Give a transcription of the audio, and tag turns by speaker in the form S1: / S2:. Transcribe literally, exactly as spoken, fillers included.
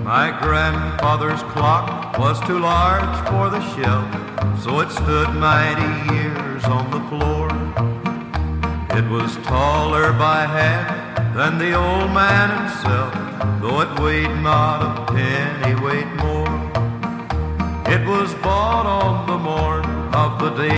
S1: My grandfather's clock was too large for the shelf, so it stood mighty years on the floor. It was taller by half than the old man himself, though it weighed not a pennyweight more. It was bought on the morn of the day